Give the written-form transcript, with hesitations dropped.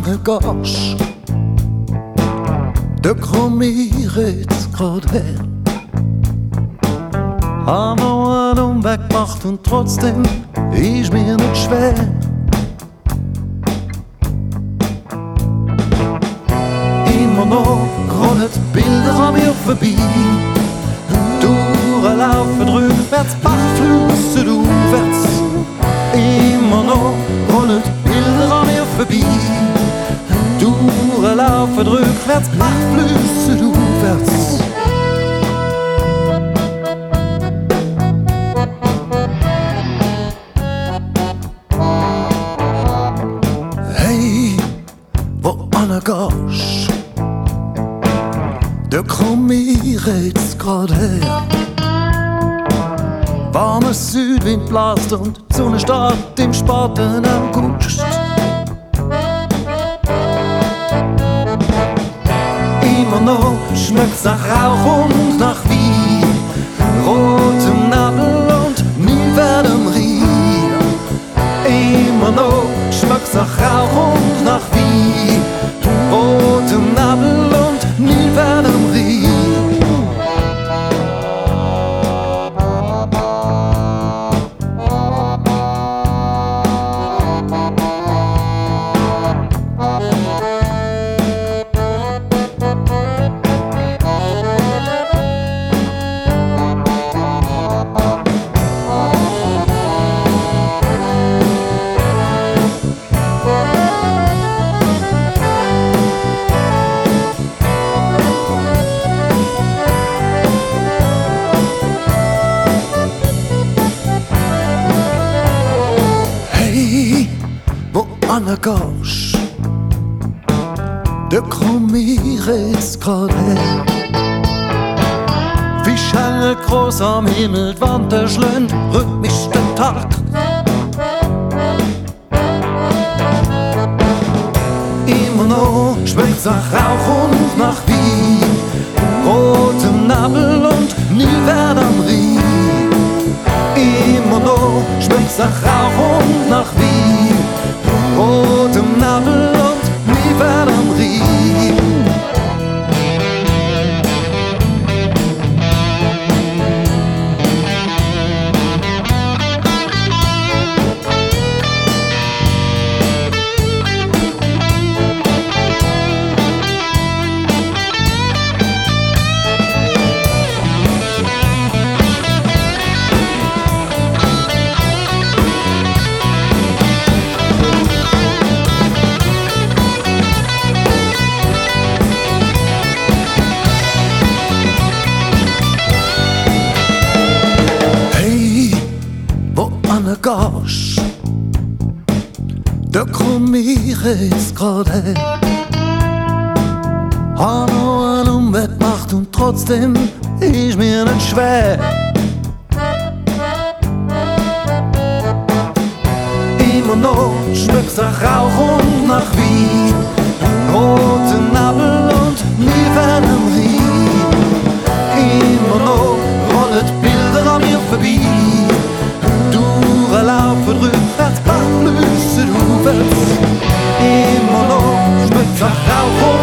an gehst, da komm ich jetzt grad her. Hab noch einen Umweg gemacht und trotzdem ist mir nicht schwer. Immer noch rollen Bilder an mir vorbei, durchlaufen rückwärts, Bachflüsse aufwärts. Immer noch rollen Bilder an mir vorbei, durchlaufen rückwärts, Bachflüsse aufwärts. Hey, wo gehst, da komm ich jetzt grad her. Warmer Südwind blast und die Sonne steht im späten August. Immer noch schmeckt's nach Rauch und nach Wein, rotem Nebel und Müllwert am Rhein. Immer noch schmeckt's nach Rauch und nach Wein, rotem Nebel und Müllwert am Rhein. Gehst, da komm ich jetzt grad her. Wie Schlange groß am Himmel, die Wand schlönt rhythmisch den Takt. Immer noch schmeckt's nach Rauch und nach Wein, rotem Nebel und Müllwert am Rhein. Immer noch schmeckt's nach Rauch und nach Wein, rotem Nebel und Müllwert am Rhein. Gehst, da komm ich jetzt grad her. Hab noch einen Umweg gemacht und trotzdem ist mir nicht schwer. Immer noch schmeckt's nach Rauch und nach Wein, rotem Nebel und Müllwert am Rhein. Immer noch rollen Bilder an mir vorbei, laufen rückwärts, Bachflüsse aufwärts. Immer noch schmeckt's nach Rauch